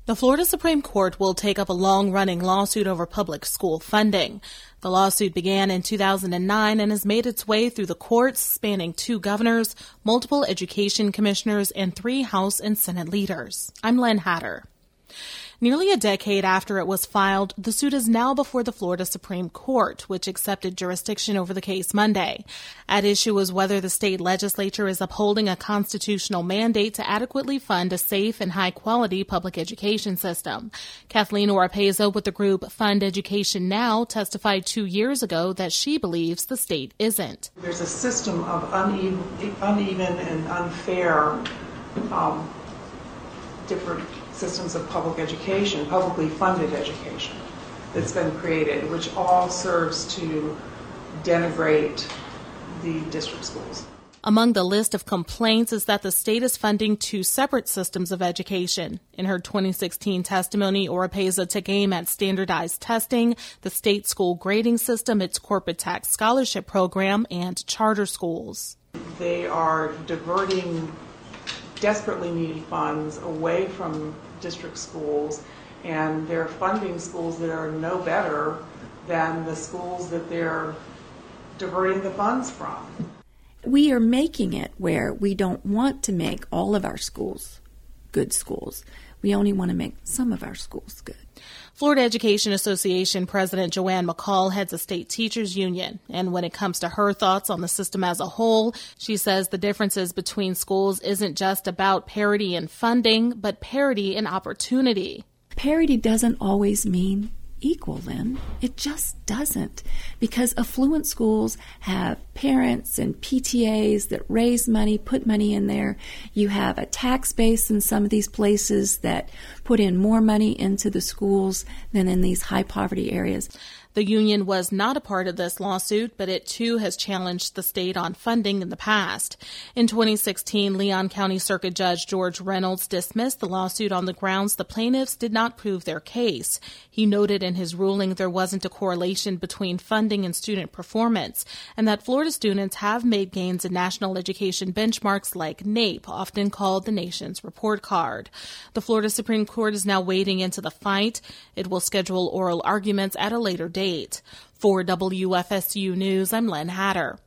The Florida Supreme Court will take up a long-running lawsuit over public school funding. The lawsuit began in 2009 and has made its way through the courts, spanning 2 governors, multiple education commissioners, and 3 House and Senate leaders. I'm Len Hatter. Nearly a decade after it was filed, the suit is now before the Florida Supreme Court, which accepted jurisdiction over the case Monday. At issue is whether the state legislature is upholding a constitutional mandate to adequately fund a safe and high-quality public education system. Kathleen Oropeza with the group Fund Education Now testified 2 years ago that she believes the state isn't. There's a system of uneven and unfair different systems of public education, publicly funded education, that's been created, which all serves to denigrate the district schools. Among the list of complaints is that the state is funding 2 separate systems of education. In her 2016 testimony, Oropeza took aim at standardized testing, the state school grading system, its corporate tax scholarship program, and charter schools. They are diverting desperately needed funds away from district schools, and they're funding schools that are no better than the schools that they're diverting the funds from. We are making it where we don't want to make all of our schools good schools. We only want to make some of our schools good. Florida Education Association President Joanne McCall heads a state teachers union, and when it comes to her thoughts on the system as a whole, she says the differences between schools isn't just about parity in funding, but parity in opportunity. Parity doesn't always mean equal, Lynn. It just doesn't, because affluent schools have parents and PTAs that raise money, put money in there. You have a tax base in some of these places that put in more money into the schools than in these high poverty areas. The union was not a part of this lawsuit, but it too has challenged the state on funding in the past. In 2016, Leon County Circuit Judge George Reynolds dismissed the lawsuit on the grounds the plaintiffs did not prove their case. He noted in his ruling there wasn't a correlation between funding and student performance, and that Florida students have made gains in national education benchmarks like NAEP, often called the nation's report card. The Florida Supreme Court is now wading into the fight. It will schedule oral arguments at a later date. For WFSU News, I'm Len Hatter.